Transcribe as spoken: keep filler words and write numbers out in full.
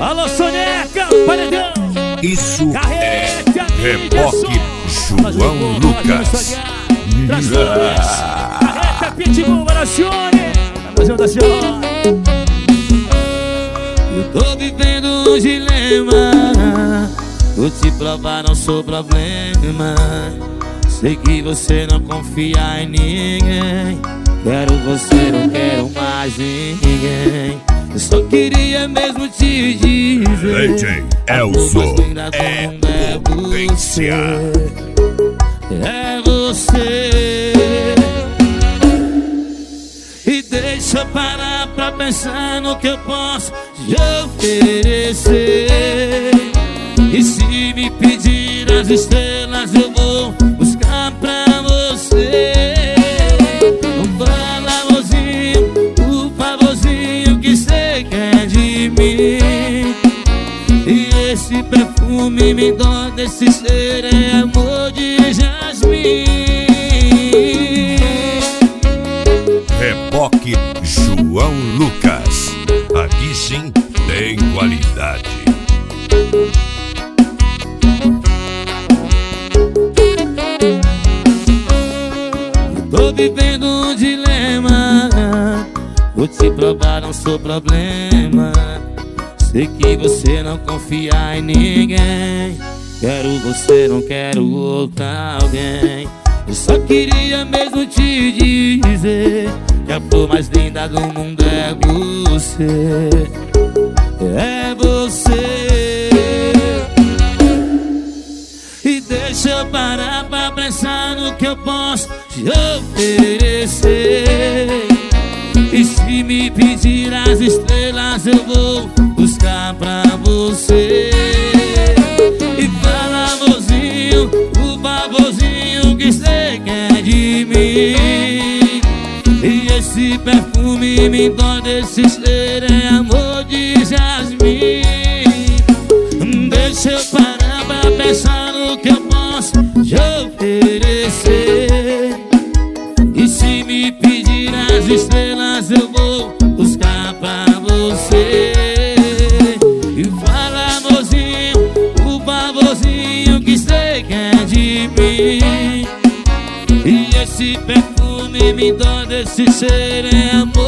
Alô, Soneca, paredão. Isso Carrete, é Reboque João Lucas. Transformas. Carreta, Pitbull, Aracione. Fazendo da senhora. Eu tô vivendo um dilema. Vou te provar, não sou problema. Sei que você não confia em ninguém. Quero você, não quero mais ninguém. Eu só queria mesmo te dizer: D J Elzo é potência. É você. E deixa eu parar pra pensar no que eu posso te oferecer. E se me pedir as estrelas, eu vou buscar pra você. Um favorzinho, o favorzinho que cê quer de mim. E esse perfume me dói desse ser, é amor de jasmim. Reboque João Lucas. Aqui sim tem qualidade. Tô vivendo um dilema. Vou te provar, não sou problema. Sei que você não confia em ninguém. Quero você, não quero outra alguém. Eu só queria mesmo te dizer que a flor mais linda do mundo é você. É você. E deixa eu parar pra pensar no que eu posso te oferecer. E se me pedir as estrelas, eu vou buscar pra você. E fala, amorzinho, o favorzinho que cê quer de mim. E esse perfume me dói desse ser, é amor de jasmim. Deixa eu parar pra pensar no que eu posso te oferecer. E se me pedir as estrelas, eu vou buscar pra você. E fala, amorzinho, o favorzinho que cê quer de mim. E esse perfume me dói desse ser, é amor